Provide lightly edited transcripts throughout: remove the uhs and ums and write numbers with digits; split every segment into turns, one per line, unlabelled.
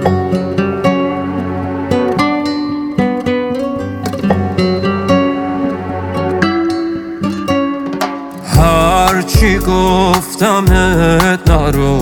هرچی گفتمت نرو،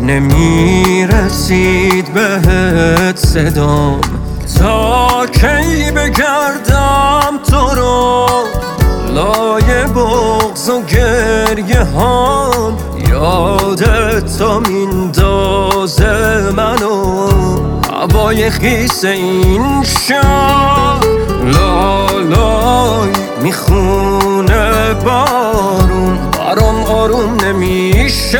نمیرسید بهت صدام. تا کی بگردم تو رو لای بغض و گریه هام؟ یادت تا میندازه منو هوای خیس این شب. لالای میخونه بارون، برام آروم نمیشه.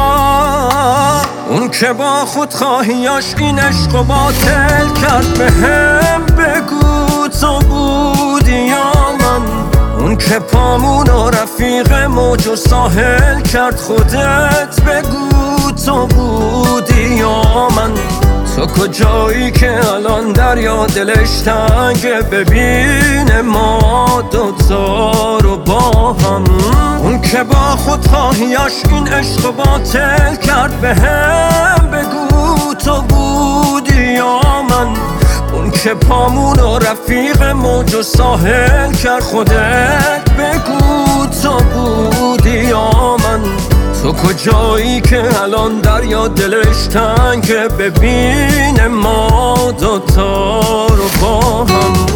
اون که با خودخواهیاش این عشق و باطل کرد، بهم بگو تو بودی یا من؟ اون که پامون و رفیق موج و ساحل کرد، خودت بگو تو بودی یا من؟ تو کجایی که الان دریا دلش تنگه، ببین ما دوتا رو با هم. اون که با خودخواهیاش این عشق و باطل کرد، بهم بگو تو بودی یا من؟ اون که پامون و رفیق موج و ساحل کرد، خودت بگو تو بودی یا من؟ تو کجایی که الان دریا دلش تنگه، ببین ما دوتا رو با هم.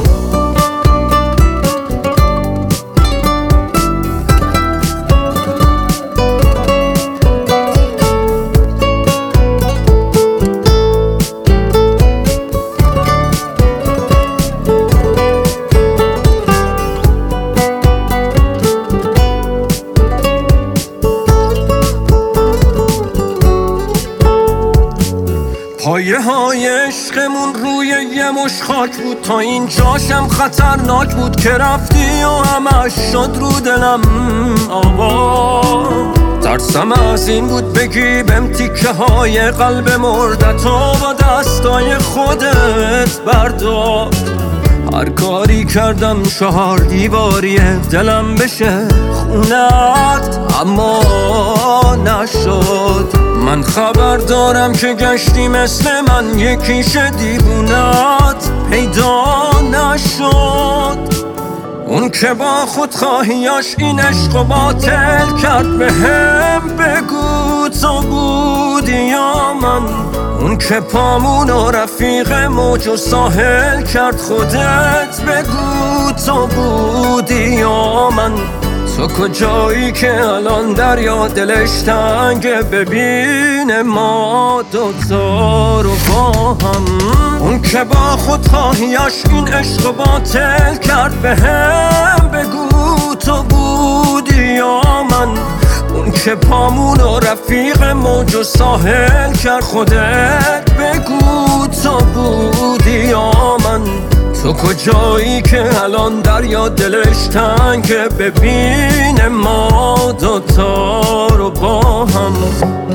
پایه های عشقمون روی یه مش خاک بود، تا اینجاشم خطرناک بود که رفتی و همش شد رو دلم آوا. ترسم از این بود بگی بهم تیکه های قلب مردتو با دستای خودت بردار. هر کاری کردم 4 دیواریه دلم بشه خونت، اما نشد. من خبر دارم که گشتی مثل من یکیش دیوونت پیدا نشد. اون که با خودخواهیاش این عشق و باطل کرد، بهم بگو تو بودی یا من؟ اون که پامون و رفیق موج و ساحل کرد، خودت بگو تو بودی یا من؟ تو کجایی که الان دریا دلش تنگه، ببین ما دوتا رو با هم. اون که با خودخواهیاش این عشق و باطل کرد، بهم بگو تو بودی یا من؟ اون که پامون و رفیق موج و ساحل کرد، خودت بگو تو بودی یا من؟ تو کجایی که الان دریا دلش تنگه، ببین ما دوتا رو با هم.